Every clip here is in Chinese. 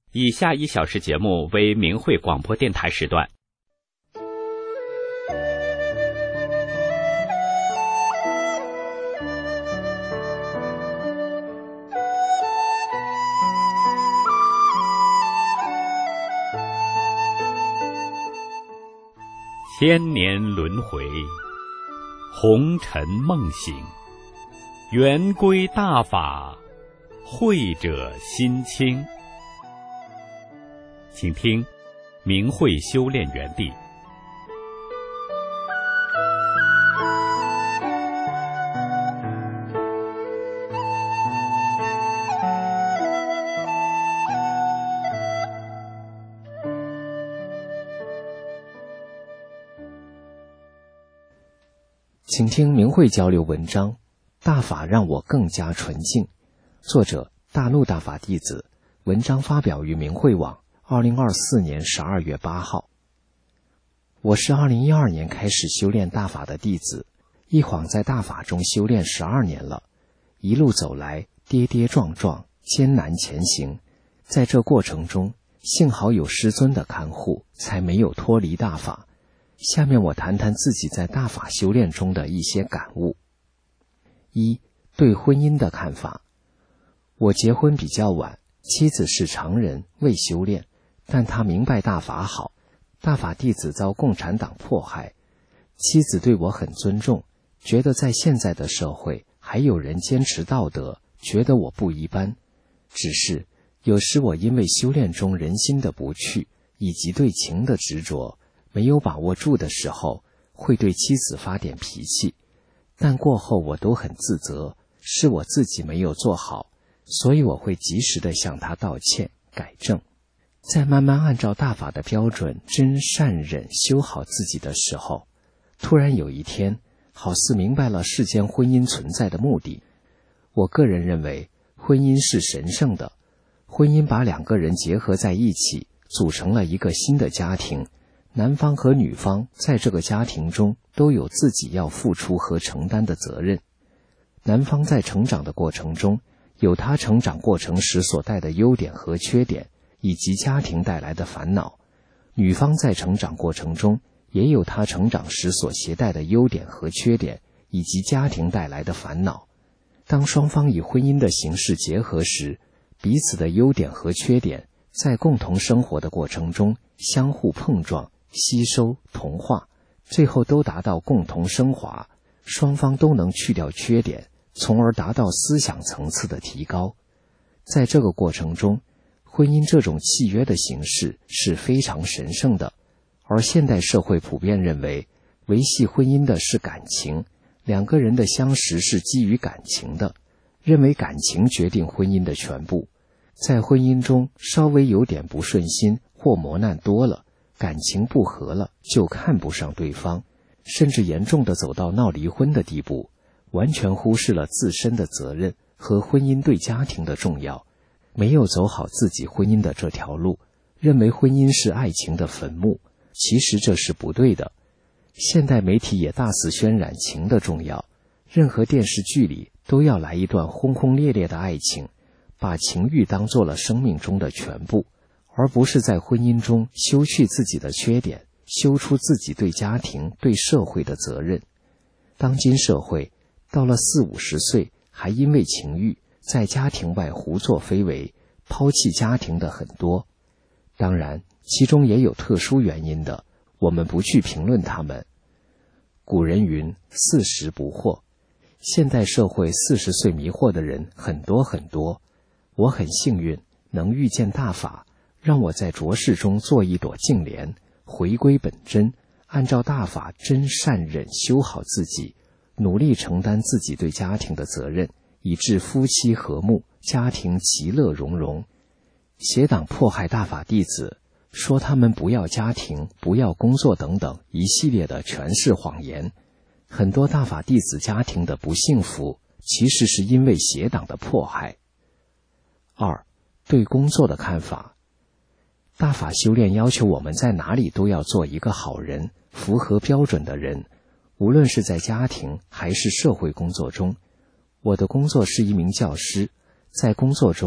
以下1小时节目为明慧广播电台时段。千年轮回，红尘梦醒，圆归大法，慧者心清。请听明慧修炼园地。 请听明慧交流文章，大法让我更加纯净。作者大陆大法弟子，文章发表于明慧网2024年12月8号。我是2012年开始修炼大法的弟子，一晃在大法中修炼12年了，一路走来跌跌撞撞，艰难前行。在这过程中，幸好有师尊的看护，才没有脱离大法。下面我谈谈自己在大法修炼中的一些感悟。1. 对婚姻的看法。我结婚比较晚，妻子是常人，未修炼，但她明白大法好。大法弟子遭共产党迫害，妻子对我很尊重，觉得在现在的社会还有人坚持道德，觉得我不一般。只是有时我因为修炼中人心的不去，以及对情的执着，没有把握住的时候，会对妻子发点脾气，但过后我都很自责，是我自己没有做好，所以我会及时地向她道歉改正。在慢慢按照大法的标准真善忍修好自己的时候，突然有一天好似明白了世间婚姻存在的目的。我个人认为婚姻是神圣的，婚姻把2个人结合在一起，组成了一个新的家庭。男方和女方在这个家庭中都有自己要付出和承担的责任。男方在成长的过程中，有他成长过程时所带的优点和缺点，以及家庭带来的烦恼。女方在成长过程中，也有她成长时所携带的优点和缺点，以及家庭带来的烦恼。当双方以婚姻的形式结合时，彼此的优点和缺点在共同生活的过程中相互碰撞、吸收、同化，最后都达到共同升华，双方都能去掉缺点，从而达到思想层次的提高。在这个过程中，婚姻这种契约的形式是非常神圣的，而现代社会普遍认为，维系婚姻的是感情，2个人的相识是基于感情的，认为感情决定婚姻的全部。在婚姻中稍微有点不顺心或磨难多了，感情不和了，就看不上对方，甚至严重的走到闹离婚的地步，完全忽视了自身的责任和婚姻对家庭的重要，没有走好自己婚姻的这条路，认为婚姻是爱情的坟墓，其实这是不对的。现代媒体也大肆渲染情的重要，任何电视剧里都要来一段轰轰烈烈的爱情，把情欲当做了生命中的全部，而不是在婚姻中修去自己的缺点，修出自己对家庭、对社会的责任。当今社会到了40-50岁，还因为情欲在家庭外胡作非为，抛弃家庭的很多。当然，其中也有特殊原因的，我们不去评论他们。古人云：40不惑。现代社会40岁迷惑的人很多很多。我很幸运能遇见大法，让我在浊世中做一朵净莲，回归本真，按照大法真善忍修好自己，努力承担自己对家庭的责任，以致夫妻和睦，家庭其乐融融。邪党迫害大法弟子，说他们不要家庭，不要工作等等一系列的全是谎言。很多大法弟子家庭的不幸福，其实是因为邪党的迫害。2. 对工作的看法。大法修炼要求我们在哪里都要做一个好人，符合标准的人，无论是在家庭还是社会工作中。我的工作是一名教师，在工作中，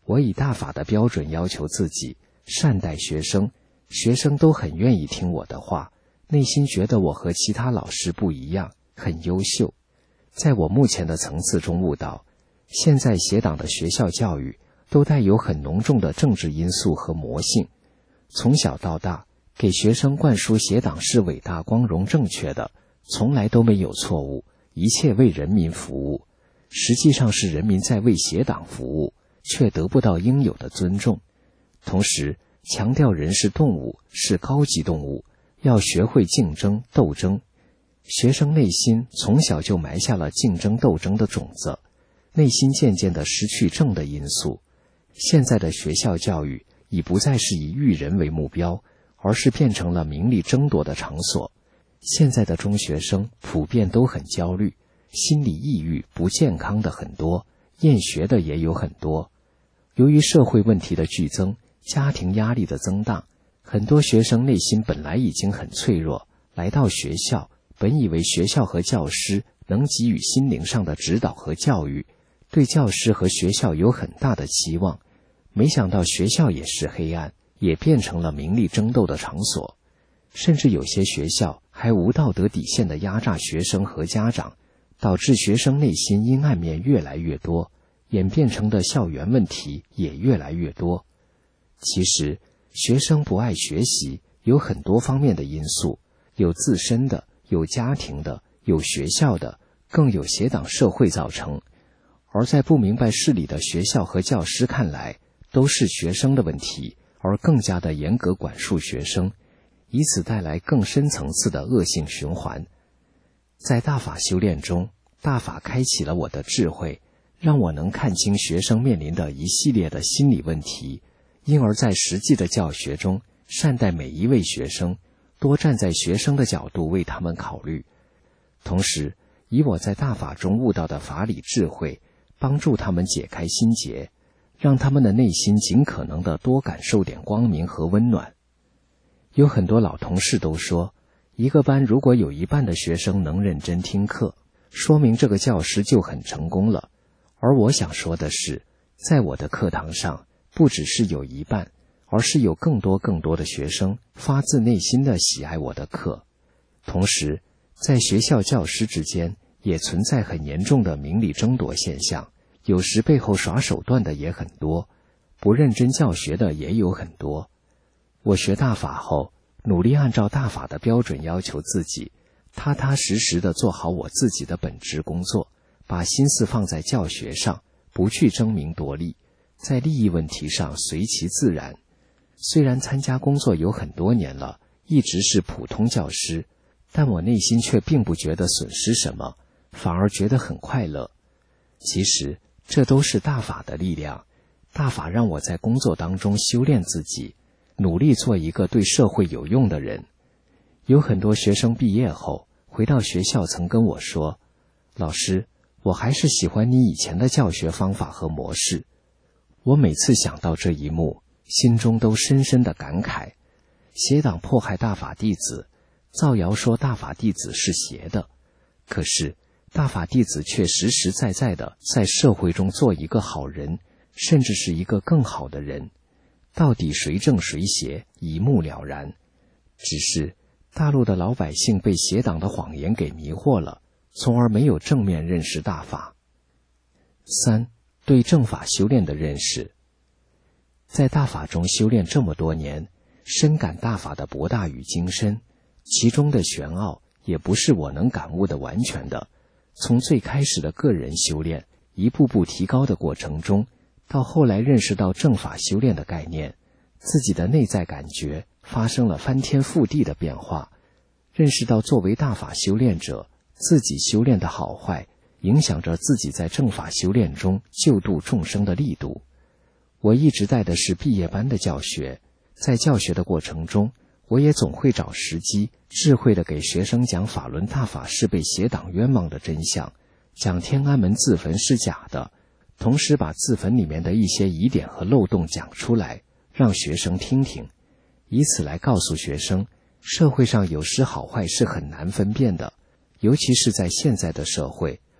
我以大法的标准要求自己，善待学生，学生都很愿意听我的话，内心觉得我和其他老师不一样，很优秀。在我目前的层次中悟到，现在协党的学校教育都带有很浓重的政治因素和魔性，从小到大给学生灌输协党是伟大光荣正确的，从来都没有错误，一切为人民服务，实际上是人民在为协党服务，却得不到应有的尊重。同时强调人是动物，是高级动物，要学会竞争斗争。学生内心从小就埋下了竞争斗争的种子，内心渐渐地失去正的因素。现在的学校教育已不再是以育人为目标，而是变成了名利争夺的场所。现在的中学生普遍都很焦虑，心理抑郁不健康的很多，厌学的也有很多。由于社会问题的剧增，家庭压力的增大，很多学生内心本来已经很脆弱，来到学校本以为学校和教师能给予心灵上的指导和教育，对教师和学校有很大的期望，没想到学校也是黑暗，也变成了名利争斗的场所。甚至有些学校还无道德底线地压榨学生和家长，导致学生内心阴暗面越来越多，演变成的校园问题也越来越多。其实学生不爱学习有很多方面的因素，有自身的，有家庭的，有学校的，更有协党社会造成。而在不明白事理的学校和教师看来，都是学生的问题，而更加的严格管束学生，以此带来更深层次的恶性循环。在大法修炼中，大法开启了我的智慧，让我能看清学生面临的一系列的心理问题，因而在实际的教学中善待每一位学生，多站在学生的角度为他们考虑。同时以我在大法中悟到的法理智慧，帮助他们解开心结，让他们的内心尽可能的多感受点光明和温暖。有很多老同事都说，一个班如果有一半的学生能认真听课，说明这个教师就很成功了。而我想说的是，在我的课堂上，不只是有一半，而是有更多的学生发自内心的喜爱我的课。同时在学校教师之间也存在很严重的名利争夺现象，有时背后耍手段的也很多，不认真教学的也有很多。我学大法后，努力按照大法的标准要求自己，踏踏实实地做好我自己的本职工作，把心思放在教学上，不去争名夺利，在利益问题上随其自然。虽然参加工作有很多年了，一直是普通教师，但我内心却并不觉得损失什么，反而觉得很快乐。其实这都是大法的力量，大法让我在工作当中修炼自己，努力做一个对社会有用的人。有很多学生毕业后回到学校曾跟我说，老师，我还是喜欢你以前的教学方法和模式。我每次想到这一幕，心中都深深的感慨。邪党迫害大法弟子，造谣说大法弟子是邪的，可是大法弟子却实实在在的在社会中做一个好人，甚至是一个更好的人。到底谁正谁邪，一目了然。只是大陆的老百姓被邪党的谎言给迷惑了，从而没有正面认识大法。3. 对正法修炼的认识。在大法中修炼这么多年，深感大法的博大与精深，其中的玄奥也不是我能感悟的完全的。从最开始的个人修炼，一步步提高的过程中，到后来认识到正法修炼的概念，自己的内在感觉发生了翻天覆地的变化，认识到作为大法修炼者，自己修炼的好坏影响着自己在正法修炼中救度众生的力度。我一直带的是毕业班的教学，在教学的过程中，我也总会找时机智慧地给学生讲法轮大法是被邪党冤枉的真相，讲天安门自焚是假的，同时把自焚里面的一些疑点和漏洞讲出来，让学生听听，以此来告诉学生，社会上有时好坏是很难分辨的，尤其是在现在的社会，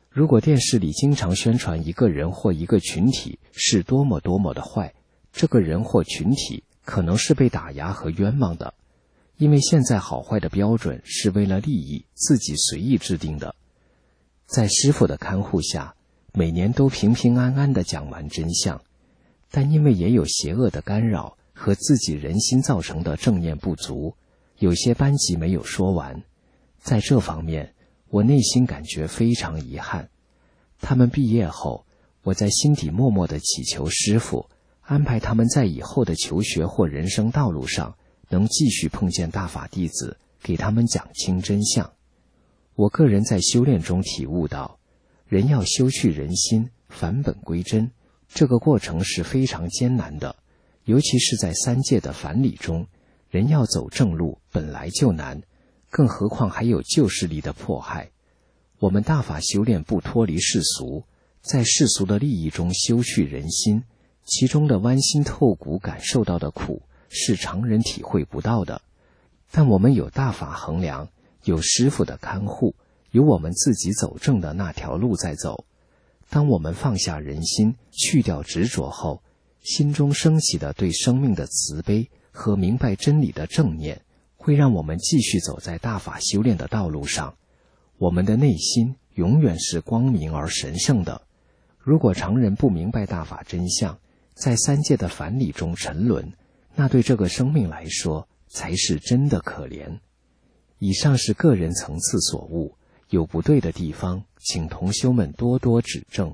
如果电视里经常宣传一个人或一个群体是多么多么的坏，这个人或群体可能是被打压和冤枉的，因为现在好坏的标准是为了利益自己随意制定的。在师父的看护下，每年都平平安安地讲完真相，但因为也有邪恶的干扰和自己人心造成的正念不足，有些班级没有说完。在这方面，我内心感觉非常遗憾。他们毕业后，我在心底默默地祈求师父安排他们在以后的求学或人生道路上能继续碰见大法弟子，给他们讲清真相。我个人在修炼中体悟到，人要修去人心，返本归真，这个过程是非常艰难的，尤其是在三界的反理中，人要走正路本来就难，更何况还有旧势力的迫害。我们大法修炼不脱离世俗，在世俗的利益中修去人心，其中的剜心透骨感受到的苦是常人体会不到的。但我们有大法衡量，有师父的看护，有我们自己走正的那条路在走。当我们放下人心，去掉执着后，心中升起的对生命的慈悲和明白真理的正念，会让我们继续走在大法修炼的道路上。我们的内心永远是光明而神圣的。如果常人不明白大法真相，在三界的反理中沉沦，那对这个生命来说才是真的可怜。以上是个人层次所悟，有不对的地方，请同修们多多指正。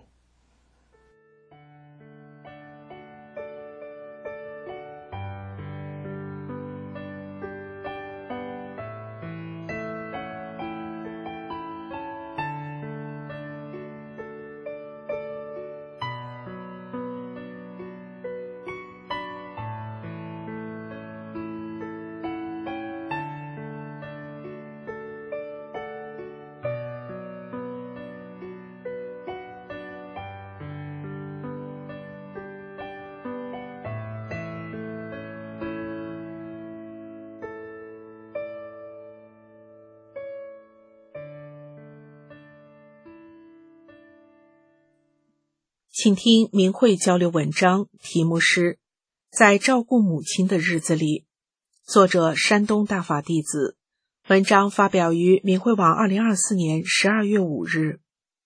请听明慧交流文章，题目是在照顾母亲的日子里，作者山东大法弟子，文章发表于明慧网2024年12月5日。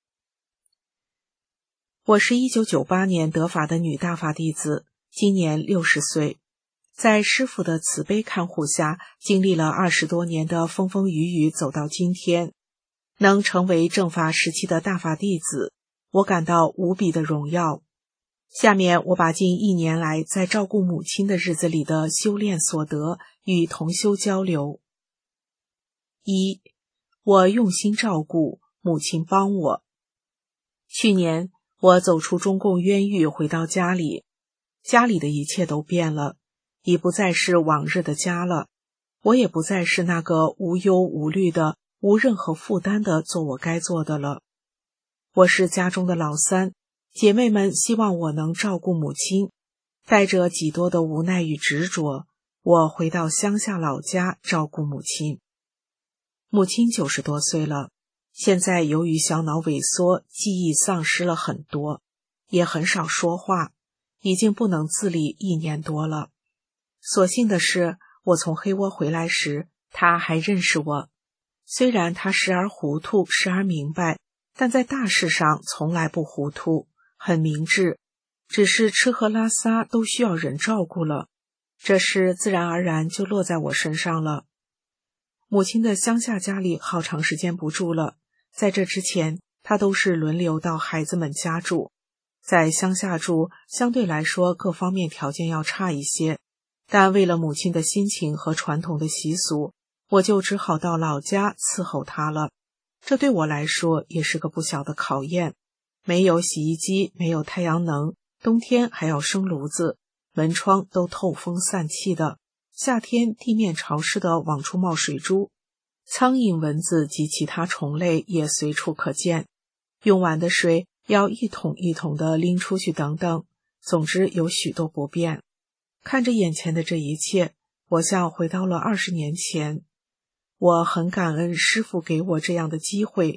我是1998年得法的女大法弟子，今年60岁，在师父的慈悲看护下，经历了20多年的风风雨雨，走到今天，能成为正法时期的大法弟子，我感到无比的荣耀。下面我把近1年来在照顾母亲的日子里的修炼所得与同修交流。1. 我用心照顾，母亲帮我。去年我走出中共冤狱，回到家里，家里的一切都变了，已不再是往日的家了，我也不再是那个无忧无虑的、无任何负担的做我该做的了。我是家中的老三，姐妹们希望我能照顾母亲，带着几多的无奈与执着，我回到乡下老家照顾母亲。母亲90多岁了，现在由于小脑萎缩，记忆丧失了很多，也很少说话，已经不能自理1年多了。所幸的是，我从黑窝回来时，她还认识我。虽然她时而糊涂，时而明白，但在大事上从来不糊涂，很明智，只是吃喝拉撒都需要人照顾了，这事自然而然就落在我身上了。母亲的乡下家里好长时间不住了，在这之前，她都是轮流到孩子们家住。在乡下住，相对来说各方面条件要差一些，但为了母亲的心情和传统的习俗，我就只好到老家伺候她了。这对我来说也是个不小的考验，没有洗衣机，没有太阳能，冬天还要生炉子，门窗都透风散气的，夏天地面潮湿的往出冒水珠，苍蝇蚊子及其他虫类也随处可见，用完的水要一桶一桶的拎出去等等，总之有许多不便。看着眼前的这一切，我像回到了20年前。我很感恩师父给我这样的机会，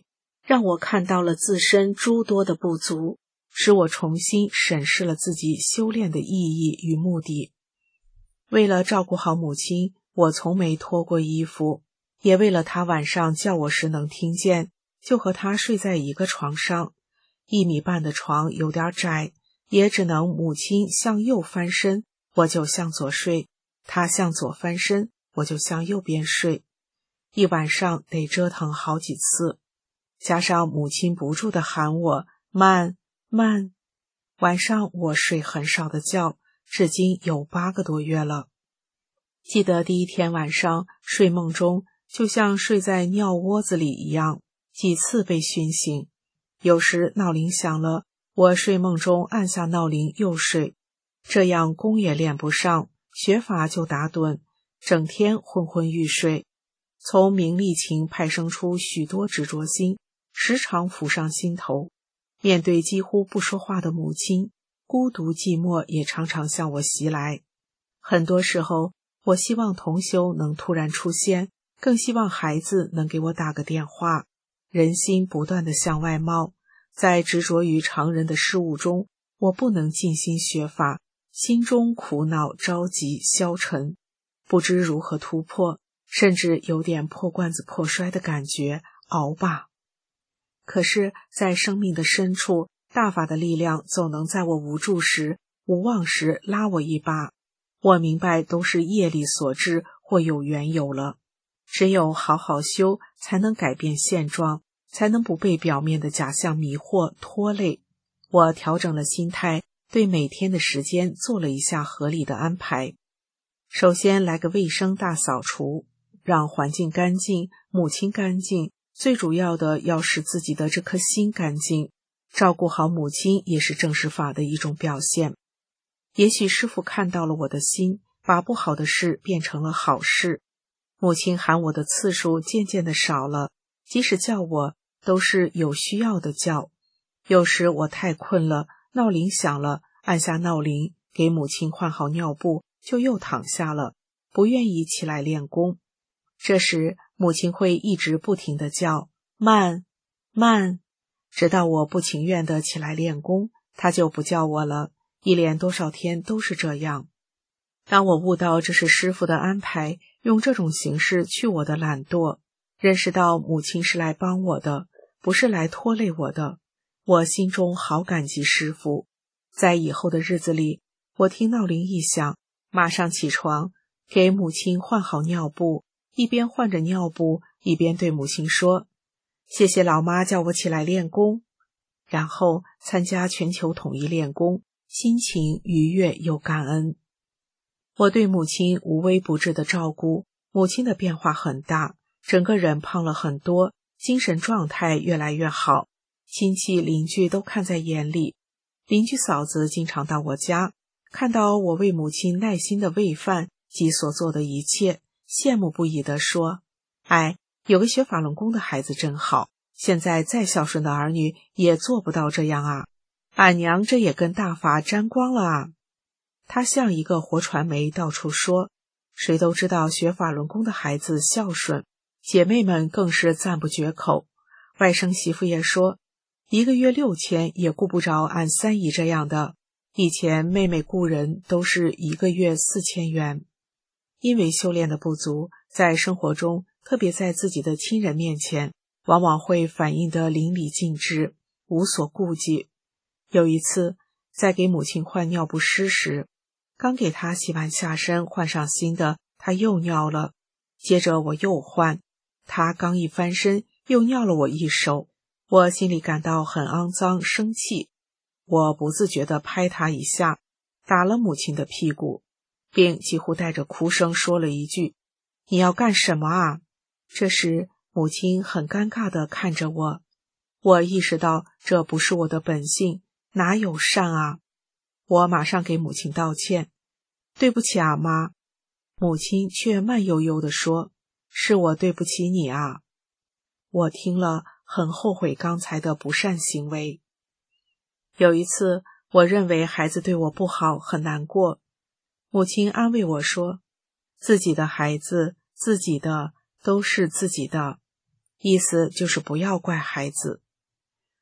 让我看到了自身诸多的不足，使我重新审视了自己修炼的意义与目的。为了照顾好母亲，我从没脱过衣服，也为了她晚上叫我时能听见，就和她睡在一个床上。1米半的床有点窄，也只能母亲向右翻身，我就向左睡，她向左翻身，我就向右边睡。一晚上得折腾好几次，加上母亲不住地喊我慢慢，晚上我睡很少的觉，至今有8个多月了。记得第一天晚上睡梦中就像睡在尿窝子里一样，几次被熏醒。有时闹铃响了，我睡梦中按下闹铃又睡，这样功也练不上，学法就打盹，整天昏昏欲睡。从名利情派生出许多执着心，时常浮上心头。面对几乎不说话的母亲，孤独寂寞也常常向我袭来。很多时候，我希望同修能突然出现，更希望孩子能给我打个电话。人心不断地向外冒，在执着于常人的事物中，我不能尽心学法，心中苦恼、着急、消沉，不知如何突破，甚至有点破罐子破摔的感觉，熬吧。可是，在生命的深处，大法的力量总能在我无助时、无望时拉我一把。我明白都是业力所致，或有缘由了。只有好好修，才能改变现状，才能不被表面的假象迷惑拖累。我调整了心态，对每天的时间做了一下合理的安排。首先来个卫生大扫除，让环境干净，母亲干净，最主要的要使自己的这颗心干净。照顾好母亲也是正实法的一种表现。也许师父看到了我的心，把不好的事变成了好事。母亲喊我的次数渐渐的少了，即使叫我都是有需要的叫。有时我太困了，闹铃响了，按下闹铃，给母亲换好尿布，就又躺下了，不愿意起来练功。这时母亲会一直不停地叫慢慢，直到我不情愿地起来练功，她就不叫我了，一连多少天都是这样。当我悟到这是师父的安排，用这种形式去我的懒惰，认识到母亲是来帮我的，不是来拖累我的，我心中好感激师父。在以后的日子里，我听闹铃一响，马上起床，给母亲换好尿布，一边换着尿布，一边对母亲说：谢谢老妈叫我起来练功。然后参加全球统一练功，心情愉悦又感恩。我对母亲无微不至的照顾，母亲的变化很大，整个人胖了很多，精神状态越来越好，亲戚邻居都看在眼里。邻居嫂子经常到我家，看到我为母亲耐心的喂饭及所做的一切，羡慕不已地说：哎，有个学法轮功的孩子真好，现在再孝顺的儿女也做不到这样啊，俺娘这也跟大法沾光了啊。他像一个活传媒，到处说，谁都知道学法轮功的孩子孝顺，姐妹们更是赞不绝口。外甥媳妇也说，1个月6000也顾不着俺三姨这样的，以前妹妹雇人都是1个月4000元。因为修炼的不足，在生活中，特别在自己的亲人面前，往往会反应得淋漓尽致，无所顾忌。有一次，在给母亲换尿不湿时，刚给她洗完下身，换上新的，她又尿了。接着我又换，她刚一翻身，又尿了我一手。我心里感到很肮脏，生气。我不自觉地拍她一下，打了母亲的屁股，并几乎带着哭声说了一句：你要干什么啊？这时母亲很尴尬地看着我，我意识到这不是我的本性，哪有善啊？我马上给母亲道歉：对不起啊，妈。母亲却慢悠悠地说：是我对不起你啊。我听了很后悔刚才的不善行为。有一次，我认为孩子对我不好，很难过。母亲安慰我说：自己的孩子，自己的都是自己的，意思就是不要怪孩子。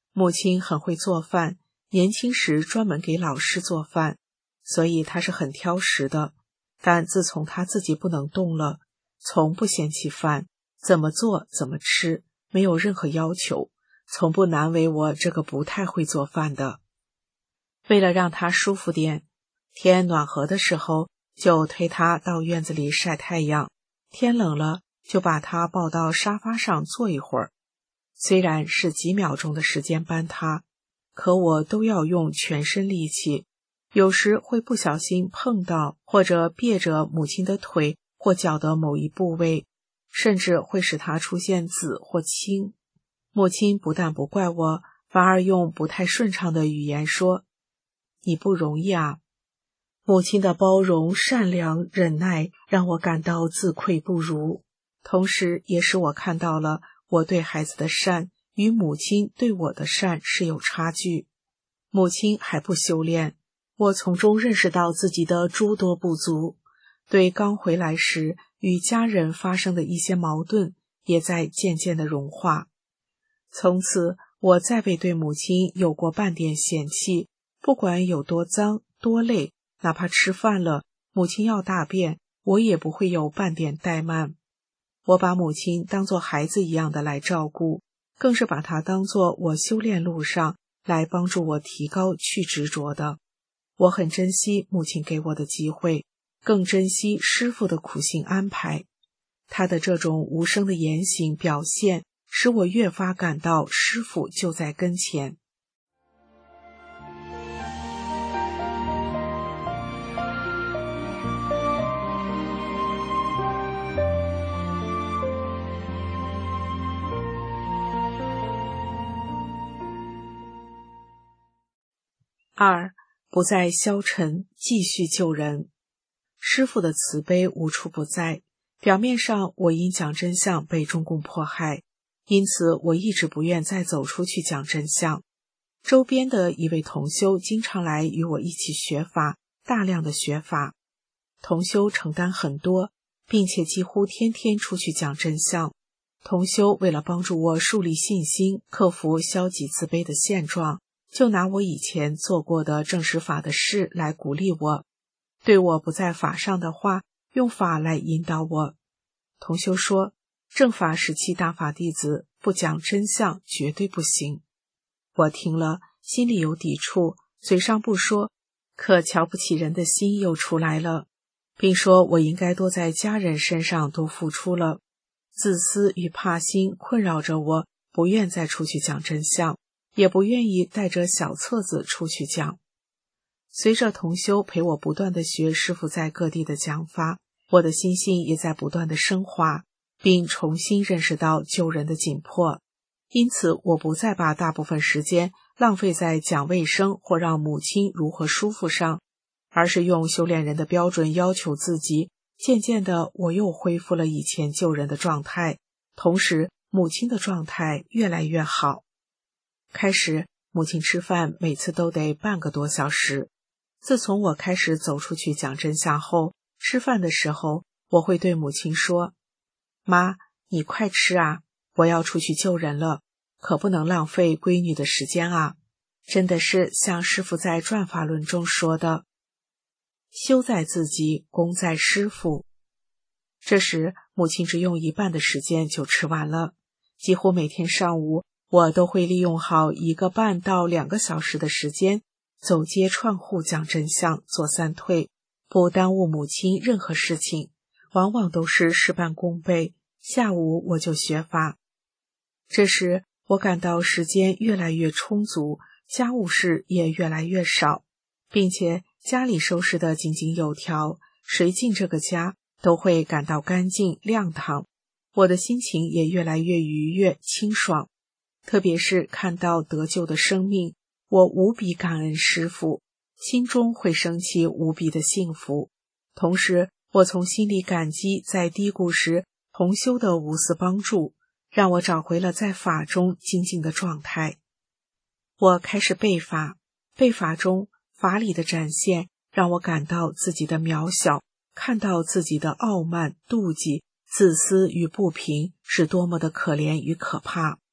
母亲很会做饭，年轻时专门给老师做饭，所以她是很挑食的。但自从她自己不能动了，从不嫌弃饭，怎么做怎么吃，没有任何要求，从不难为我这个不太会做饭的。为了让她舒服点，天暖和的时候就推她到院子里晒太阳，天冷了就把她抱到沙发上坐一会儿。虽然是几秒钟的时间搬她，可我都要用全身力气，有时会不小心碰到或者别着母亲的腿或脚的某一部位，甚至会使她出现紫或青。母亲不但不怪我，反而用不太顺畅的语言说：“你不容易啊。”母亲的包容、善良、忍耐让我感到自愧不如，同时也使我看到了我对孩子的善与母亲对我的善是有差距。母亲还不修炼，我从中认识到自己的诸多不足，对刚回来时与家人发生的一些矛盾也在渐渐的融化。从此我再未对母亲有过半点嫌弃，不管有多脏多累，哪怕吃饭了，母亲要大便，我也不会有半点怠慢。我把母亲当作孩子一样的来照顾，更是把她当作我修炼路上来帮助我提高去执着的。我很珍惜母亲给我的机会，更珍惜师父的苦心安排。他的这种无声的言行表现，使我越发感到师父就在跟前。2. 不再消沉，继续救人。师父的慈悲无处不在。表面上我因讲真相被中共迫害，因此我一直不愿再走出去讲真相。周边的一位同修经常来与我一起学法，大量的学法。同修承担很多，并且几乎天天出去讲真相。同修为了帮助我树立信心，克服消极自卑的现状，就拿我以前做过的正实法的事来鼓励我，对我不在法上的话，用法来引导我。同修说，正法时期大法弟子不讲真相绝对不行。我听了心里有抵触，嘴上不说，可瞧不起人的心又出来了，并说我应该多在家人身上多付出了。自私与怕心困扰着我，不愿再出去讲真相，也不愿意带着小册子出去讲。随着同修陪我不断地学师父在各地的讲法，我的心性也在不断地升华，并重新认识到救人的紧迫。因此我不再把大部分时间浪费在讲卫生或让母亲如何舒服上，而是用修炼人的标准要求自己。渐渐的，我又恢复了以前救人的状态，同时母亲的状态越来越好。开始母亲吃饭每次都得半个多小时，自从我开始走出去讲真相后，吃饭的时候我会对母亲说，妈，你快吃啊，我要出去救人了，可不能浪费闺女的时间啊。真的是像师父在转法论中说的，修在自己，功在师父。这时母亲只用一半的时间就吃完了，几乎每天上午我都会利用好1个半到2个小时的时间，走街串户讲真相，做3退，不耽误母亲任何事情，往往都是事半功倍。下午我就学法。这时我感到时间越来越充足，家务事也越来越少，并且家里收拾得井井有条，谁进这个家都会感到干净亮堂。我的心情也越来越愉悦清爽，特别是看到得救的生命，我无比感恩师父，心中会升起无比的幸福。同时我从心里感激在低谷时同修的无私帮助，让我找回了在法中精进的状态。我开始背法，背法中法理的展现让我感到自己的渺小，看到自己的傲慢、妒忌、自私与不平是多么的可怜与可怕。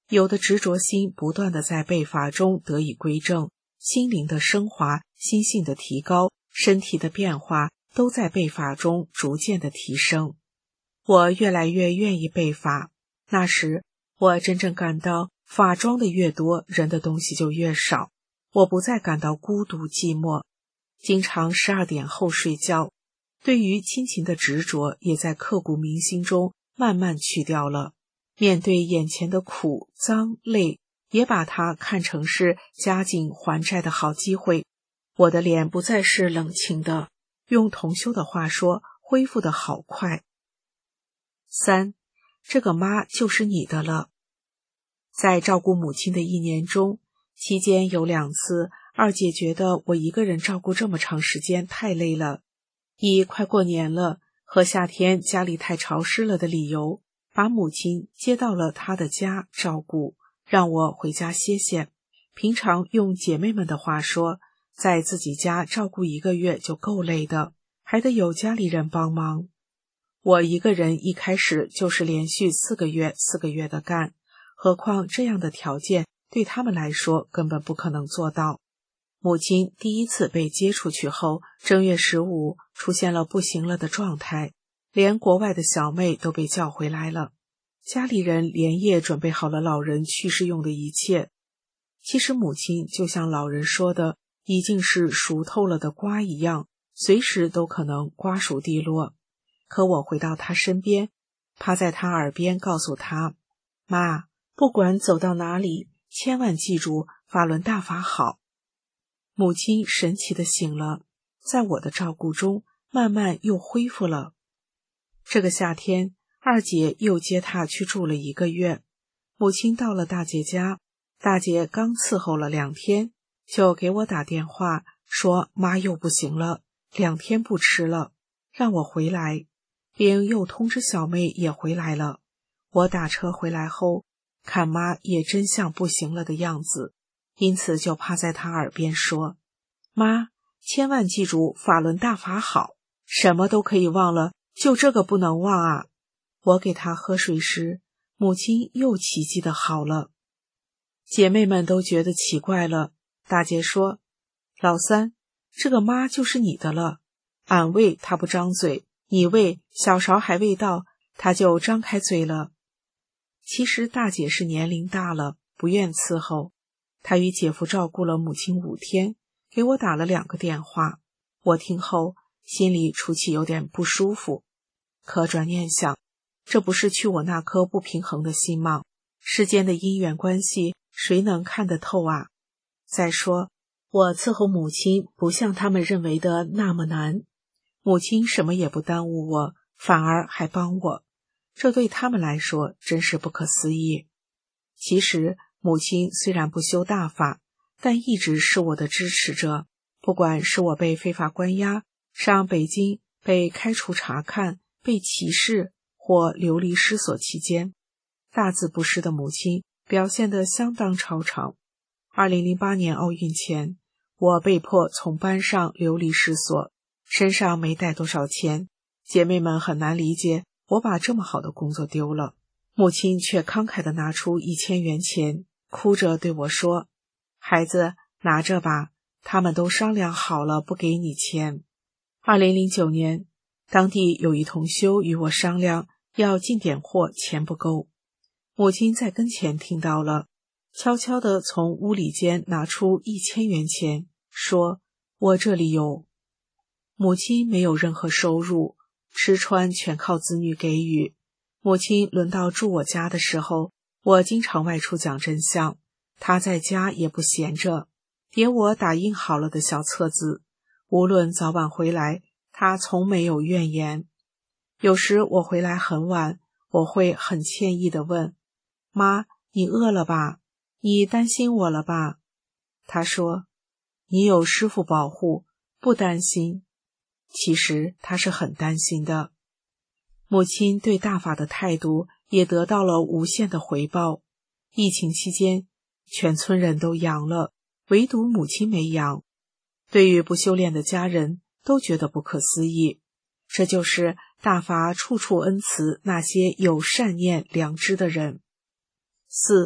有的执着心不断地在被法中得以归正，心灵的升华，心性的提高，身体的变化都在被法中逐渐的提升。我越来越愿意被法，那时我真正感到法装的越多，人的东西就越少，我不再感到孤独寂寞，经常12点后睡觉，对于亲情的执着也在刻骨铭心中慢慢去掉了。面对眼前的苦、脏、累，也把它看成是加紧还债的好机会。我的脸不再是冷清的，用同修的话说，恢复得好快。3. 这个妈就是你的了。在照顾母亲的1年中，期间有2次，二姐觉得我一个人照顾这么长时间太累了，以快过年了和夏天家里太潮湿了的理由，把母亲接到了她的家照顾，让我回家歇歇。平常用姐妹们的话说，在自己家照顾1个月就够累的，还得有家里人帮忙。我一个人一开始就是连续4个月的干，何况这样的条件对他们来说根本不可能做到。母亲第一次被接出去后，正月15出现了不行了的状态，连国外的小妹都被叫回来了。家里人连夜准备好了老人去世用的一切。其实母亲就像老人说的，已经是熟透了的瓜一样，随时都可能瓜熟蒂落。可我回到她身边，趴在她耳边告诉她，妈，不管走到哪里，千万记住法轮大法好。母亲神奇地醒了，在我的照顾中慢慢又恢复了。这个夏天，二姐又接她去住了1个月。母亲到了大姐家，大姐刚伺候了2天，就给我打电话说妈又不行了，2天不吃了，让我回来，并又通知小妹也回来了。我打车回来后，看妈也真像不行了的样子，因此就趴在她耳边说，妈，千万记住法轮大法好，什么都可以忘了，就这个不能忘啊。我给她喝水时，母亲又奇迹的好了。姐妹们都觉得奇怪了，大姐说，老三，这个妈就是你的了，俺喂她不张嘴，你喂小勺还未到，她就张开嘴了。其实大姐是年龄大了，不愿伺候，她与姐夫照顾了母亲5天，给我打了2个电话。我听后心里初期有点不舒服，可转念想，这不是去我那颗不平衡的心吗？世间的因缘关系谁能看得透啊？再说我伺候母亲不像他们认为的那么难，母亲什么也不耽误我，反而还帮我，这对他们来说真是不可思议。其实母亲虽然不修大法，但一直是我的支持者，不管是我被非法关押，上北京被开除查看，被歧视或流离失所期间，大字不识的母亲表现得相当超常。2008年奥运前，我被迫从班上流离失所，身上没带多少钱，姐妹们很难理解我把这么好的工作丢了。母亲却慷慨地拿出1000元钱，哭着对我说，孩子，拿着吧，他们都商量好了不给你钱。2009年，当地有一同修与我商量要进点货，钱不够。母亲在跟前听到了，悄悄地从屋里间拿出1000元钱，说，我这里有。母亲没有任何收入，吃穿全靠子女给予。母亲轮到住我家的时候，我经常外出讲真相，她在家也不闲着，叠我打印好了的小册子，无论早晚回来，她从没有怨言。有时我回来很晚，我会很歉意地问，妈，你饿了吧？你担心我了吧？她说，你有师父保护，不担心。其实她是很担心的。母亲对大法的态度也得到了无限的回报。疫情期间，全村人都阳了，唯独母亲没阳。对于不修炼的家人都觉得不可思议，这就是大法处处恩慈那些有善念良知的人。4.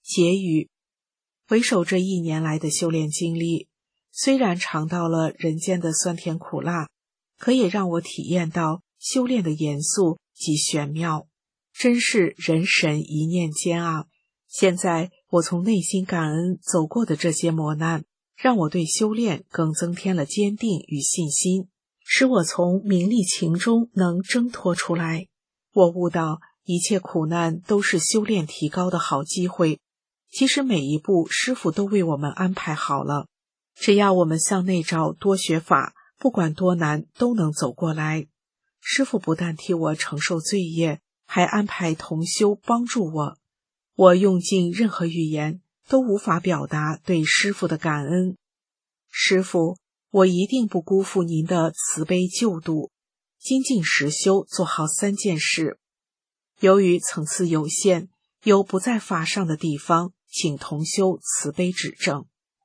结语。回首这1年来的修炼经历，虽然尝到了人间的酸甜苦辣，可也让我体验到修炼的严肃及玄妙，真是人神一念间啊！现在我从内心感恩走过的这些磨难，让我对修炼更增添了坚定与信心，使我从名利情中能挣脱出来。我悟到一切苦难都是修炼提高的好机会，其实每一步师父都为我们安排好了，只要我们向内找多学法，不管多难都能走过来。师父不但替我承受罪业，还安排同修帮助我。我用尽任何语言都无法表达对师父的感恩。师父，我一定不辜负您的慈悲救度，精进实修，做好3件事。由于层次有限，有不在法上的地方，请同修慈悲指正。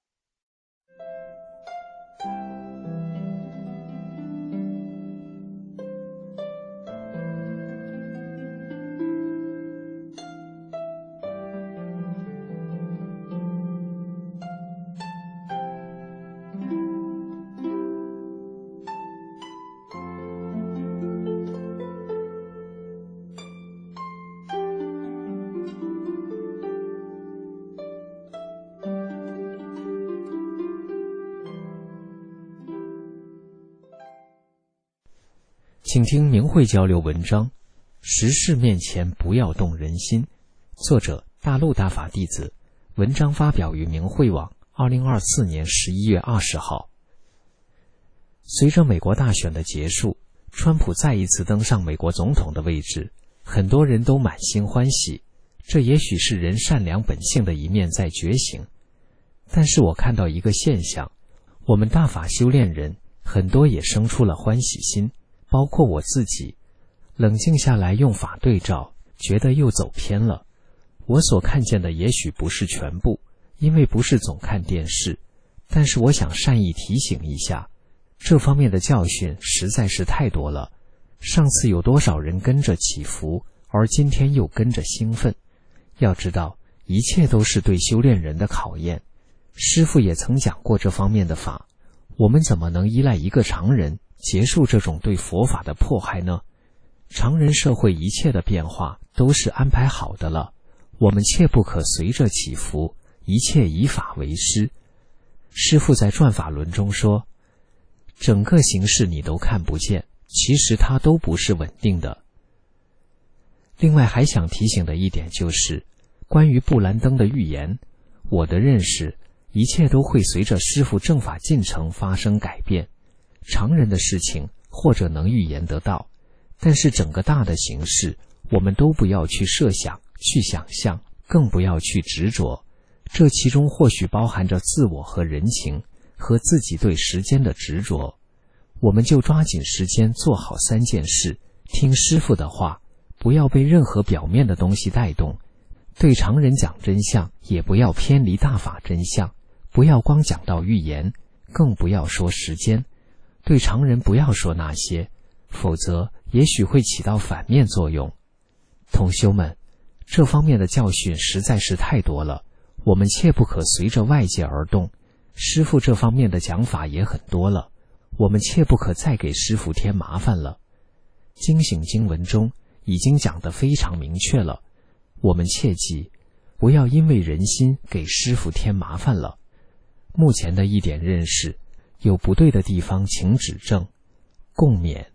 请听明慧交流文章，时事面前不要动人心。作者大陆大法弟子，文章发表于明慧网2024年11月20号。随着美国大选的结束，川普再一次登上美国总统的位置，很多人都满心欢喜，这也许是人善良本性的一面在觉醒。但是我看到一个现象，我们大法修炼人很多也生出了欢喜心，包括我自己，冷静下来用法对照，觉得又走偏了。我所看见的也许不是全部，因为不是总看电视，但是我想善意提醒一下，这方面的教训实在是太多了。上次有多少人跟着起伏，而今天又跟着兴奋。要知道，一切都是对修炼人的考验。师父也曾讲过这方面的法，我们怎么能依赖一个常人结束这种对佛法的迫害呢？常人社会一切的变化都是安排好的了，我们切不可随着起伏，一切以法为师。师父在转法轮中说，整个形势你都看不见，其实它都不是稳定的。另外还想提醒的一点就是，关于布兰登的预言，我的认识，一切都会随着师父正法进程发生改变。常人的事情或者能预言得到，但是整个大的形势，我们都不要去设想、去想象，更不要去执着。这其中或许包含着自我和人情，和自己对时间的执着。我们就抓紧时间做好3件事，听师父的话，不要被任何表面的东西带动。对常人讲真相，也不要偏离大法真相，不要光讲到预言，更不要说时间。对常人不要说那些，否则也许会起到反面作用。同修们，这方面的教训实在是太多了，我们切不可随着外界而动。师父这方面的讲法也很多了，我们切不可再给师父添麻烦了。经醒经文中已经讲得非常明确了，我们切记不要因为人心给师父添麻烦了。目前的一点认识，有不对的地方请指正，共勉。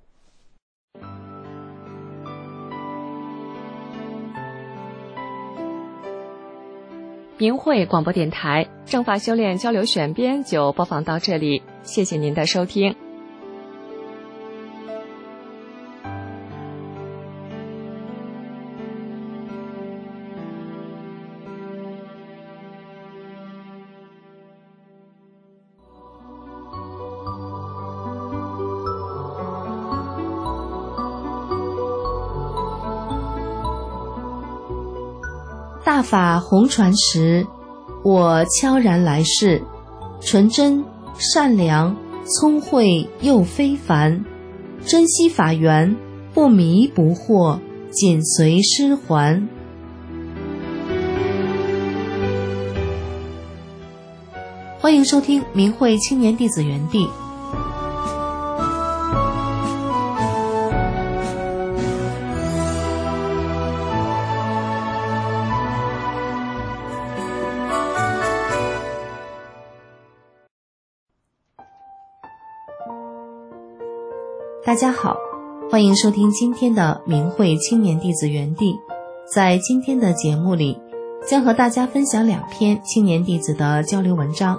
明慧广播电台正法修炼交流选编就播放到这里，谢谢您的收听。 大法红传时，我悄然来世，纯真、善良、聪慧又非凡，珍惜法缘，不迷不惑，紧随师还。 欢迎收听明慧青年弟子园地。大家好，欢迎收听今天的明慧青年弟子园地。在今天的节目里，将和大家分享2篇青年弟子的交流文章。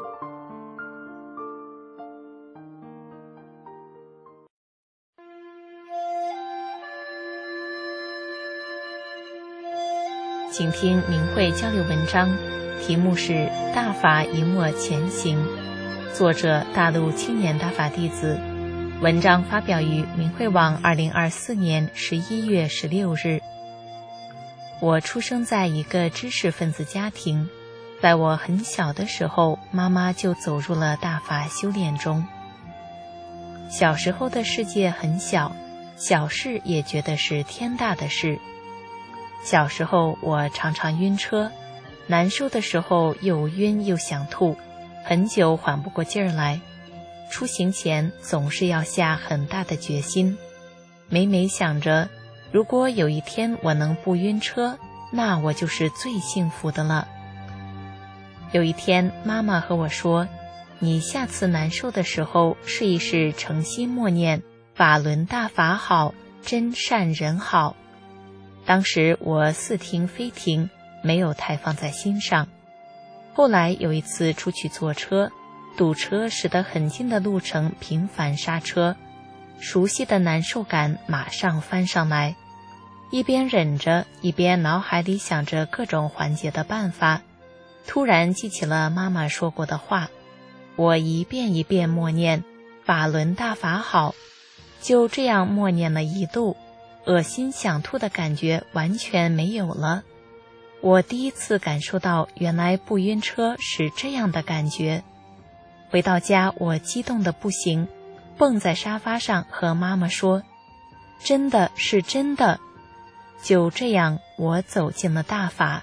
请听明慧交流文章，题目是《大法一墨前行》，作者大陆青年大法弟子。文章发表于明慧网2024年11月16日。我出生在一个知识分子家庭，在我很小的时候，妈妈就走入了大法修炼中。小时候的世界很小，小事也觉得是天大的事。小时候我常常晕车，难受的时候又晕又想吐，很久缓不过劲儿来。出行前总是要下很大的决心，每每想着，如果有一天我能不晕车，那我就是最幸福的了。有一天妈妈和我说，你下次难受的时候试一试诚心默念法轮大法好，真善人好。当时我似听非听，没有太放在心上。后来有一次出去坐车，堵车驶得很近的路程频繁刹车，熟悉的难受感马上翻上来，一边忍着，一边脑海里想着各种缓解的办法。突然记起了妈妈说过的话，我一遍一遍默念法轮大法好，就这样默念了一路，恶心想吐的感觉完全没有了。我第一次感受到原来不晕车是这样的感觉。回到家，我激动得不行，蹦在沙发上和妈妈说，真的是真的。就这样，我走进了大法。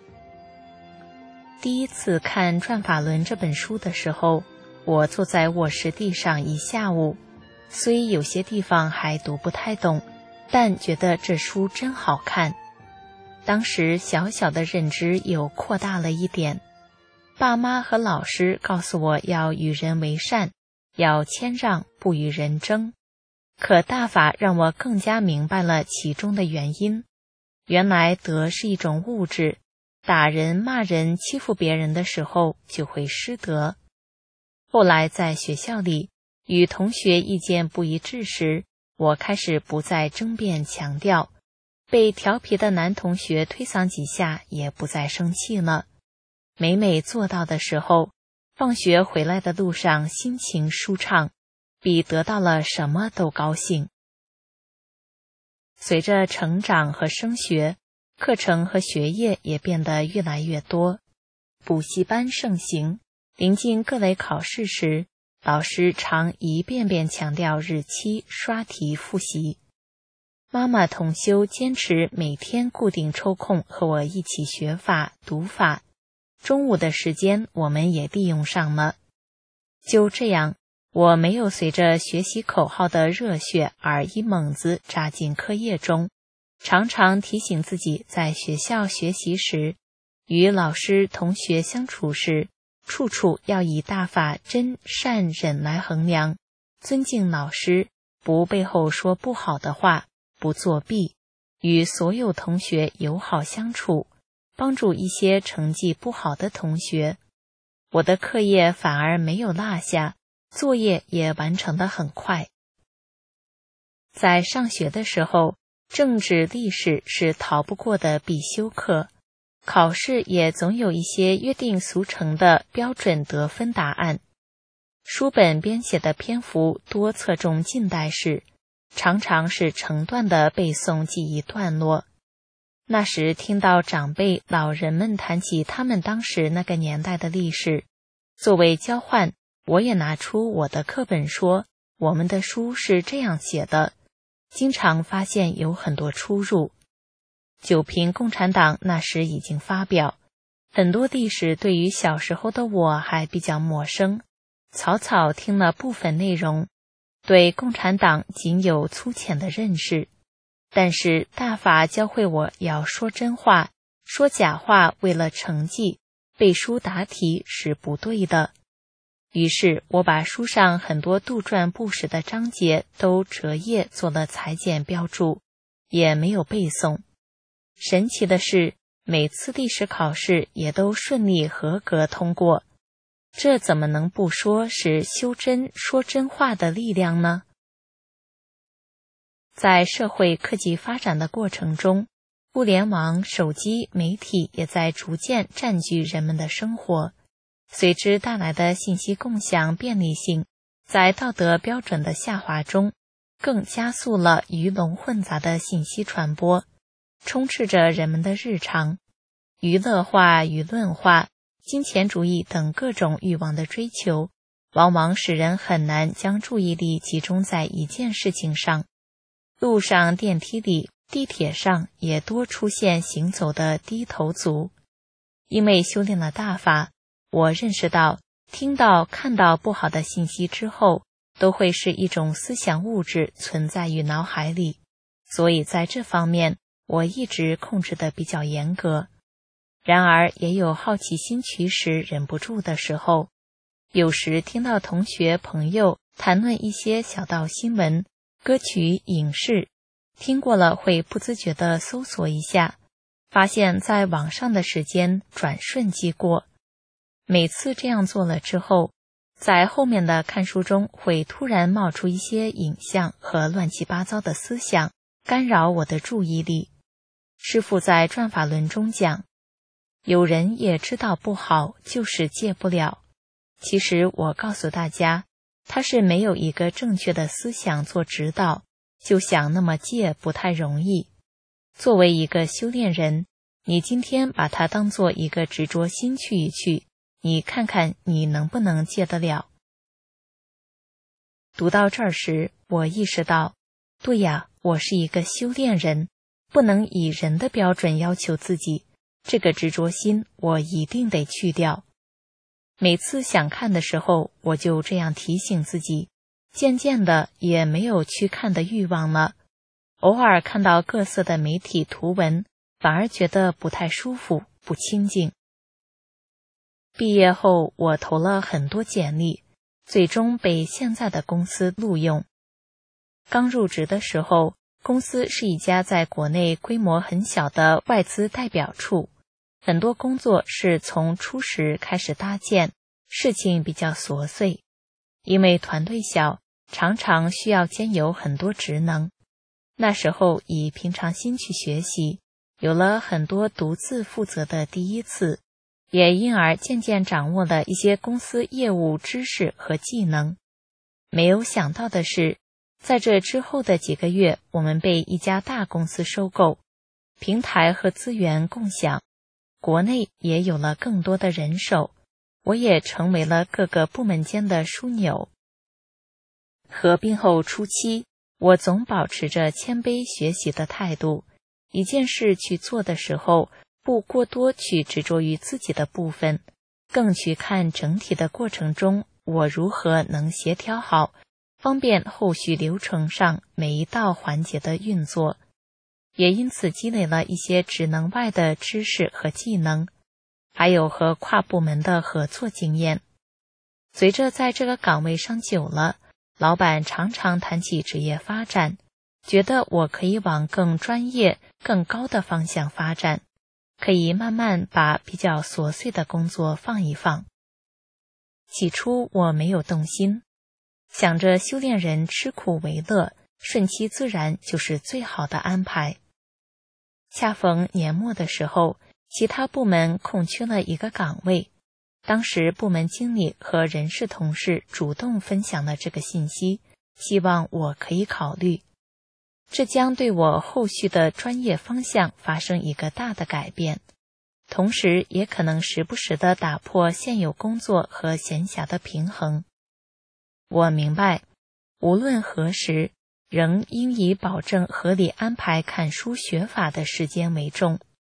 第一次看《转法轮》这本书的时候，我坐在卧室地上一下午，虽有些地方还读不太懂，但觉得这书真好看。当时小小的认知又扩大了一点。爸妈和老师告诉我要与人为善，要谦让，不与人争。可大法让我更加明白了其中的原因。原来德是一种物质，打人、骂人、欺负别人的时候就会失德。后来在学校里，与同学意见不一致时，我开始不再争辩强调，被调皮的男同学推搡几下也不再生气了。每每做到的时候，放学回来的路上心情舒畅，比得到了什么都高兴。随着成长和升学，课程和学业也变得越来越多，补习班盛行，临近各类考试时，老师常一遍遍强调日期、刷题、复习。妈妈同修坚持每天固定抽空和我一起学法、读法，中午的时间我们也利用上了。就这样，我没有随着学习口号的热血而一猛子扎进课业中，常常提醒自己在学校学习时，与老师同学相处时，处处要以大法真善忍来衡量，尊敬老师，不背后说不好的话，不作弊，与所有同学友好相处，帮助一些成绩不好的同学。我的课业反而没有落下，作业也完成得很快。在上学的时候，政治历史是逃不过的必修课，考试也总有一些约定俗成的标准得分答案。书本编写的篇幅多侧重近代史，常常是成段的背诵记忆段落。那时听到长辈老人们谈起他们当时那个年代的历史，作为交换，我也拿出我的课本说，我们的书是这样写的，经常发现有很多出入。九评共产党那时已经发表， 很多历史对于小时候的我还比较陌生，草草听了部分内容，对共产党仅有粗浅的认识。但是大法教会我要说真话，说假话为了成绩，背书答题是不对的。于是我把书上很多杜撰不实的章节都折页做了裁剪标注，也没有背诵。神奇的是，每次历史考试也都顺利合格通过，这怎么能不说是修真说真话的力量呢？在社会科技发展的过程中，互联网、手机、媒体也在逐渐占据人们的生活，随之带来的信息共享便利性，在道德标准的下滑中，更加速了鱼龙混杂的信息传播，充斥着人们的日常。娱乐化、舆论化、金钱主义等各种欲望的追求，往往使人很难将注意力集中在一件事情上。路上、电梯里、地铁上也多出现行走的低头族。因为修炼了大法，我认识到，听到、看到不好的信息之后，都会是一种思想物质存在于脑海里，所以在这方面，我一直控制得比较严格。然而也有好奇心驱使忍不住的时候，有时听到同学朋友谈论一些小道新闻、歌曲、影视，听过了会不自觉地搜索一下，发现在网上的时间转瞬即过。每次这样做了之后，在后面的看书中会突然冒出一些影像和乱七八糟的思想，干扰我的注意力。师父在转法轮中讲，有人也知道不好，就是戒不了。其实我告诉大家，他是没有一个正确的思想做指导，就想那么戒不太容易。作为一个修炼人，你今天把它当做一个执着心去一去，你看看你能不能戒得了。读到这儿时，我意识到，对呀，我是一个修炼人，不能以人的标准要求自己，这个执着心我一定得去掉。每次想看的时候，我就这样提醒自己，渐渐的也没有去看的欲望了。偶尔看到各色的媒体图文，反而觉得不太舒服，不清静。毕业后，我投了很多简历，最终被现在的公司录用。刚入职的时候，公司是一家在国内规模很小的外资代表处，很多工作是从初始开始搭建，事情比较琐碎。因为团队小，常常需要兼有很多职能。那时候以平常心去学习，有了很多独自负责的第一次，也因而渐渐掌握了一些公司业务知识和技能。没有想到的是，在这之后的几个月，我们被一家大公司收购，平台和资源共享，国内也有了更多的人手，我也成为了各个部门间的枢纽。合并后初期，我总保持着谦卑学习的态度，一件事去做的时候，不过多去执着于自己的部分，更去看整体的过程中，我如何能协调好，方便后续流程上每一道环节的运作。也因此积累了一些职能外的知识和技能，还有和跨部门的合作经验。随着在这个岗位上久了，老板常常谈起职业发展，觉得我可以往更专业、更高的方向发展，可以慢慢把比较琐碎的工作放一放。起初我没有动心，想着修炼人吃苦为乐，顺其自然就是最好的安排。恰逢年末的时候，其他部门空缺了一个岗位，当时部门经理和人事同事主动分享了这个信息，希望我可以考虑。这将对我后续的专业方向发生一个大的改变，同时也可能时不时地打破现有工作和闲暇的平衡。我明白，无论何时，仍应以保证合理安排看书学法的时间为重。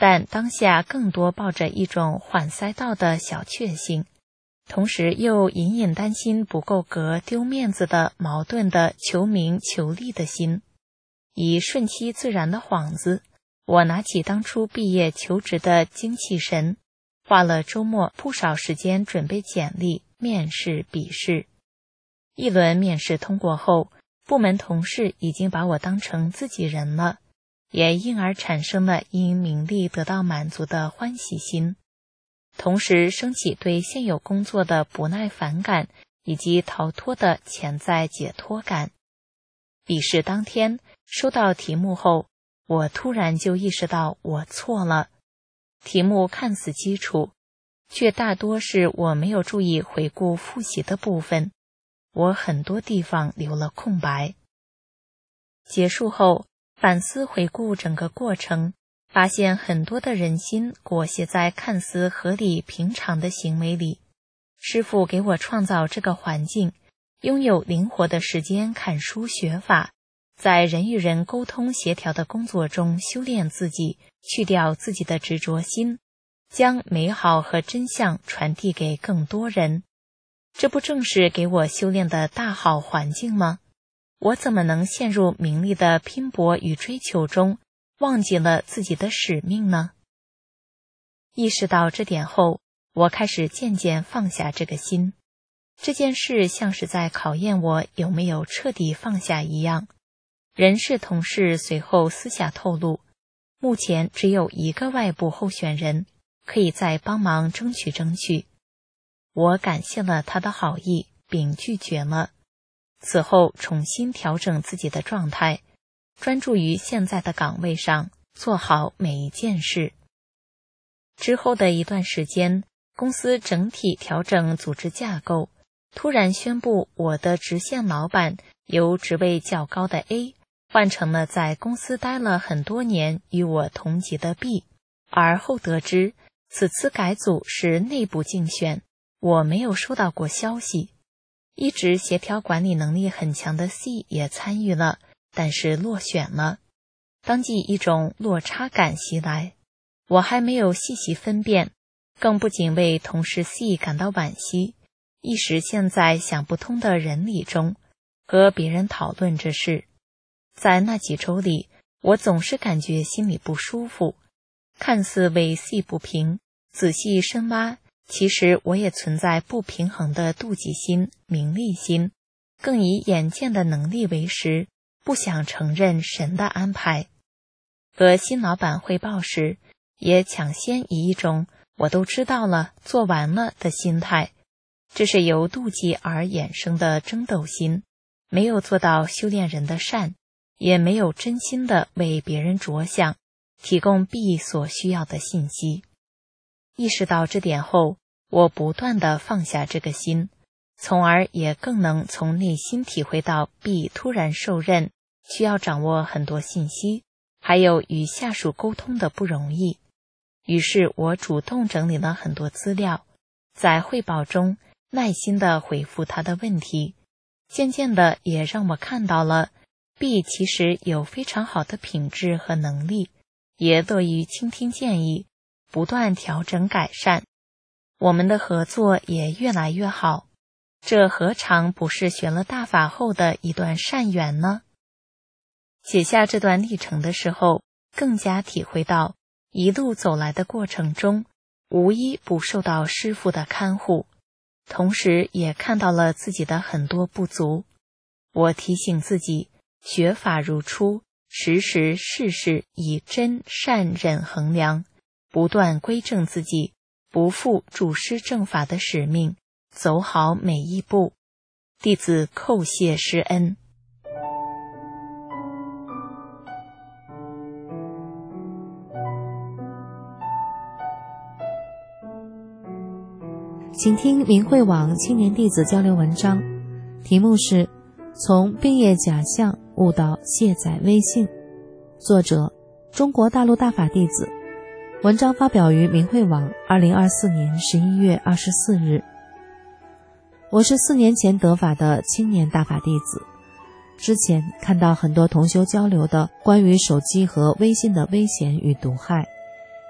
但当下更多抱着一种缓赛道的小确幸，同时又隐隐担心不够格丢面子的矛盾的求名求利的心。以顺其自然的幌子，我拿起当初毕业求职的精气神，花了周末不少时间准备简历、面试、笔试。一轮面试通过后，部门同事已经把我当成自己人了，也因而产生了因名利得到满足的欢喜心，同时升起对现有工作的不耐烦感以及逃脱的潜在解脱感。笔试当天收到题目后，我突然就意识到我错了。题目看似基础，却大多是我没有注意回顾复习的部分，我很多地方留了空白。结束后反思回顾整个过程，发现很多的人心裹挟在看似合理平常的行为里。师父给我创造这个环境，拥有灵活的时间看书学法，在人与人沟通协调的工作中修炼自己，去掉自己的执着心，将美好和真相传递给更多人。这不正是给我修炼的大好环境吗？我怎么能陷入名利的拼搏与追求中，忘记了自己的使命呢？意识到这点后，我开始渐渐放下这个心。这件事像是在考验我有没有彻底放下一样。人事同事随后私下透露，目前只有一个外部候选人，可以再帮忙争取。我感谢了他的好意，并拒绝了。此后重新调整自己的状态，专注于现在的岗位上，做好每一件事。之后的一段时间，公司整体调整组织架构，突然宣布我的直线老板由职位较高的 A 换成了在公司待了很多年与我同级的 B， 而后得知此次改组是内部竞选，我没有收到过消息。一直协调管理能力很强的 C 也参与了，但是落选了。当即一种落差感袭来，我还没有细细分辨，更不仅为同事 C 感到惋惜，一时陷在想不通的人理中，和别人讨论这事。在那几周里，我总是感觉心里不舒服，看似为 C 不平，仔细深挖，其实我也存在不平衡的妒忌心、名利心，更以眼见的能力为实，不想承认神的安排。和新老板汇报时，也抢先以一种我都知道了、做完了的心态，这是由妒忌而衍生的争斗心，没有做到修炼人的善，也没有真心的为别人着想，提供 B 所需要的信息。意识到这点后，我不断地放下这个心，从而也更能从内心体会到 B 突然受任，需要掌握很多信息，还有与下属沟通的不容易。于是我主动整理了很多资料，在汇报中耐心地回复他的问题，渐渐的也让我看到了 B 其实有非常好的品质和能力，也乐于倾听建议，不断调整改善。我们的合作也越来越好，这何尝不是学了大法后的一段善缘呢？写下这段历程的时候，更加体会到一路走来的过程中，无一不受到师父的看护，同时也看到了自己的很多不足。我提醒自己，学法如初，时时事事以真善忍衡量，不断归正自己，不负主师正法的使命，走好每一步。弟子叩谢师恩。 请听明慧网青年弟子交流文章，题目是从并业假象悟到卸载微信，作者中国大陆大法弟子。文章发表于明慧网2024年11月24日。我是4年前得法的青年大法弟子，之前看到很多同修交流的关于手机和微信的危险与毒害，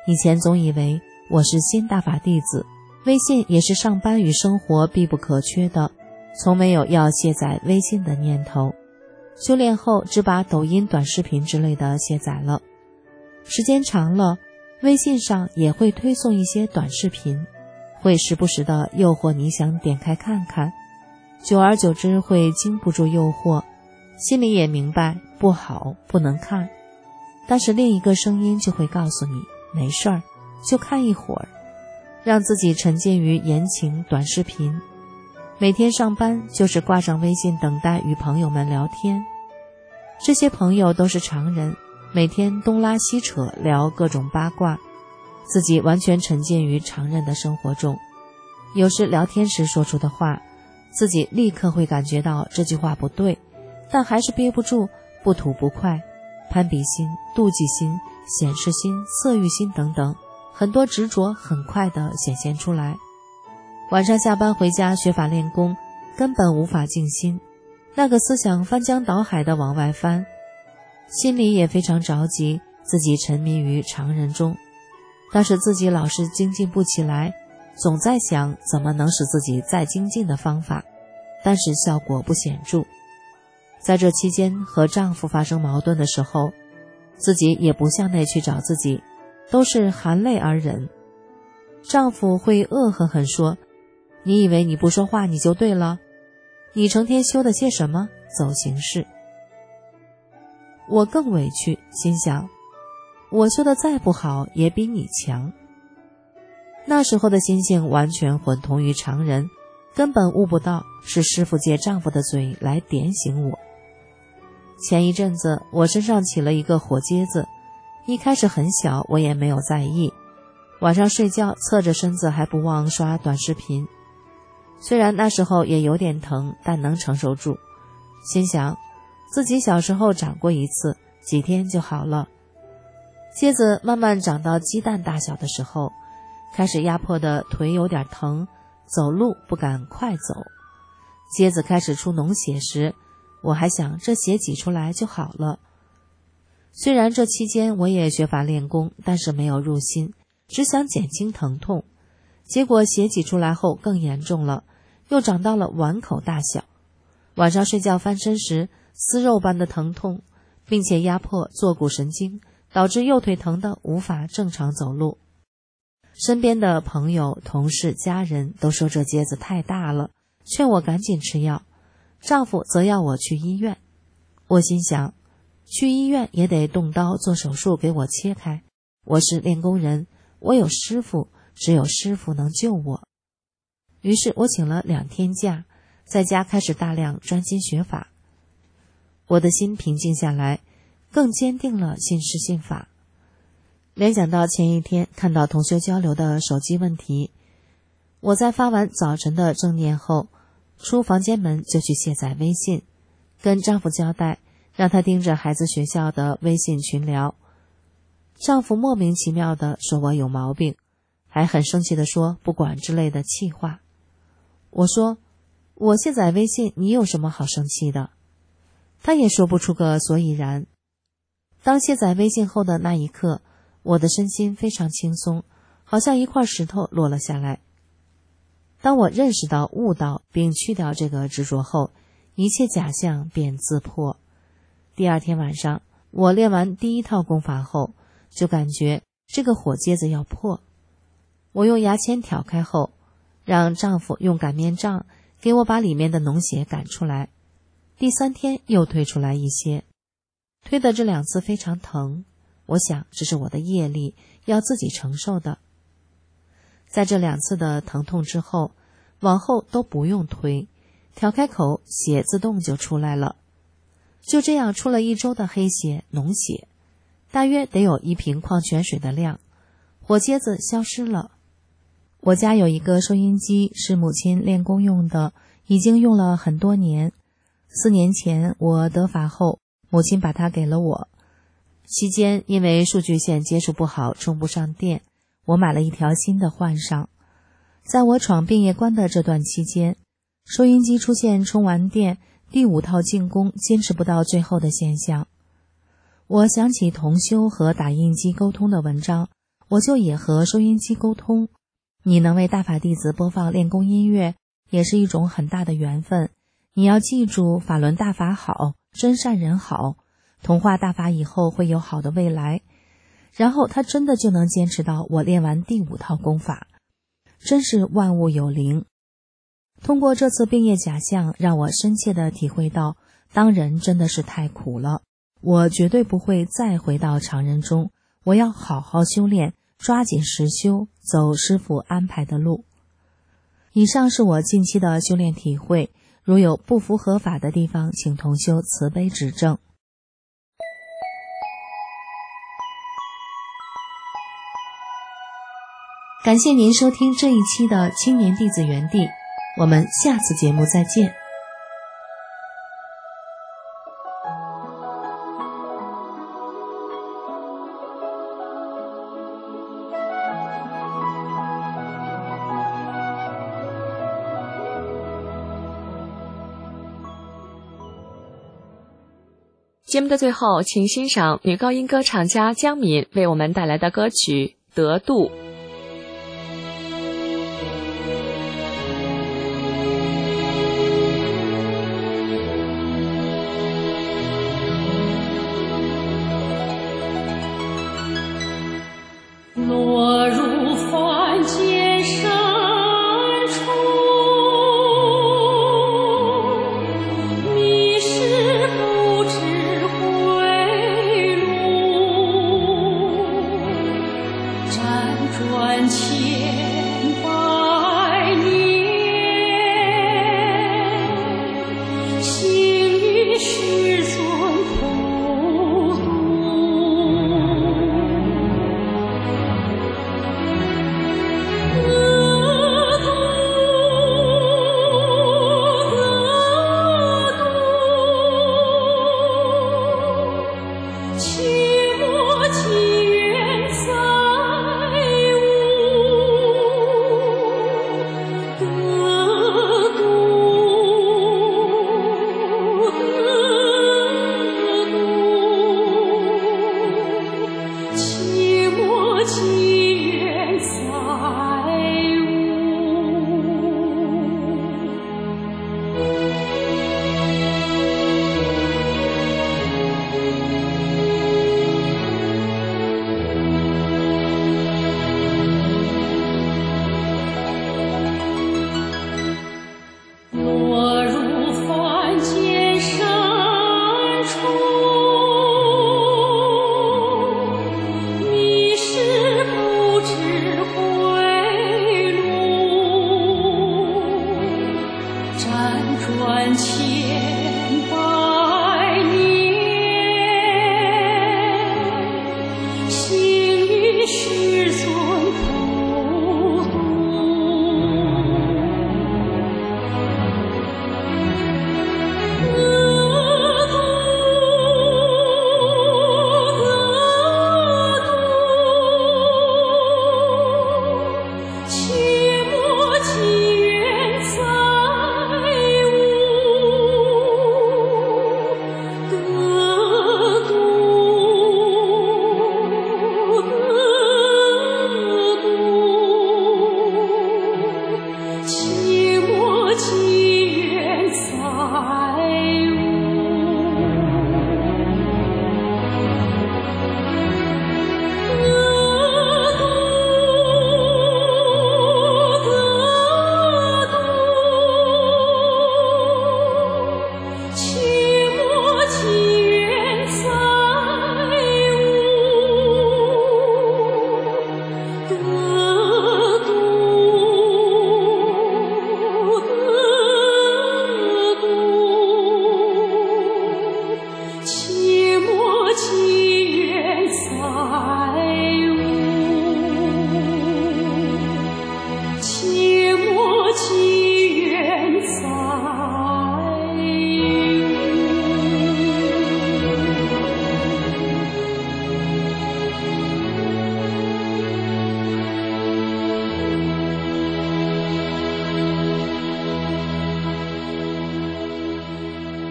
以前总以为我是新大法弟子，微信也是上班与生活必不可缺的，从没有要卸载微信的念头。修炼后只把抖音短视频之类的卸载了。时间长了，微信上也会推送一些短视频，会时不时的诱惑你想点开看看，久而久之会经不住诱惑，心里也明白不好，不能看，但是另一个声音就会告诉你没事儿，就看一会儿，让自己沉浸于言情短视频。每天上班就是挂上微信等待与朋友们聊天，这些朋友都是常人，每天东拉西扯聊各种八卦，自己完全沉浸于常人的生活中。有时聊天时说出的话，自己立刻会感觉到这句话不对，但还是憋不住，不吐不快，攀比心、妒忌心、显示心、色欲心等等，很多执着很快地显现出来。晚上下班回家学法练功，根本无法静心，那个思想翻江倒海地往外翻，心里也非常着急，自己沉迷于常人中，但是自己老是精进不起来，总在想怎么能使自己再精进的方法，但是效果不显著。在这期间和丈夫发生矛盾的时候，自己也不向内去找自己，都是含泪而忍。丈夫会恶狠狠说，你以为你不说话你就对了？你成天修的些什么？走形式。我更委屈，心想我修的再不好也比你强。那时候的心性完全混同于常人，根本悟不到是师父借丈夫的嘴来点醒我。前一阵子我身上起了一个火疖子，一开始很小，我也没有在意，晚上睡觉侧着身子还不忘刷短视频，虽然那时候也有点疼，但能承受住，心想自己小时候长过一次，几天就好了。疖子慢慢长到鸡蛋大小的时候，开始压迫的腿有点疼，走路不敢快走。疖子开始出脓血时，我还想这血挤出来就好了。虽然这期间我也学法练功，但是没有入心，只想减轻疼痛。结果血挤出来后更严重了，又长到了碗口大小。晚上睡觉翻身时，撕肉般的疼痛，并且压迫坐骨神经，导致右腿疼得无法正常走路。身边的朋友、同事、家人都说这疖子太大了，劝我赶紧吃药。丈夫则要我去医院。我心想，去医院也得动刀做手术给我切开。我是练功人，我有师傅，只有师傅能救我。于是我请了2天假，在家开始大量专心学法。我的心平静下来，更坚定了信师信法。联想到前一天看到同修交流的手机问题，我在发完早晨的正念后，出房间门就去卸载微信，跟丈夫交代，让他盯着孩子学校的微信群聊。丈夫莫名其妙地说我有毛病，还很生气地说不管之类的气话。我说我卸载微信，你有什么好生气的？他也说不出个所以然。当卸载微信后的那一刻，我的身心非常轻松，好像一块石头落了下来。当我认识到、悟到并去掉这个执着后，一切假象便自破。第2天晚上，我练完第1套功法后，就感觉这个火疖子要破。我用牙签挑开后，让丈夫用擀面杖给我把里面的脓血赶出来。第3天又推出来一些，推的这2次非常疼，我想这是我的业力要自己承受的。在这2次的疼痛之后，往后都不用推，挑开口血自动就出来了。就这样出了1周的黑血、脓血，大约得有1瓶矿泉水的量，火疖子消失了。我家有一个收音机，是母亲练功用的，已经用了很多年。4年前我得法后，母亲把它给了我。期间因为数据线接触不好，充不上电，我买了1条新的换上。在我闯病业关的这段期间，收音机出现充完电，第5套进攻坚持不到最后的现象。我想起同修和打印机沟通的文章， 我就也和收音机沟通。你能为大法弟子播放练功音乐，也是一种很大的缘分。你要记住，法轮大法好，真善人好，同化大法以后会有好的未来。然后他真的就能坚持到我练完第5套功法，真是万物有灵。通过这次病业假象，让我深切地体会到，当人真的是太苦了。我绝对不会再回到常人中，我要好好修炼，抓紧实修，走师父安排的路。以上是我近期的修炼体会，如有不符合法的地方，请同修慈悲指正。感谢您收听这一期的青年弟子园地，我们下次节目再见。 节目的最后，请欣赏女高音歌唱家江敏为我们带来的歌曲《得度》。 落入凡间深处，迷失不知归路，辗转千百年，行于世尊普度。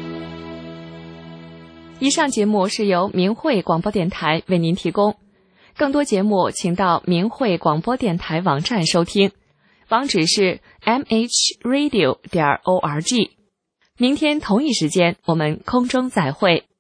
以上节目是由明慧广播电台为您提供。 更多节目请到明慧广播电台网站收听，网址是 mhradio.org。明天同一时间我们空中再会。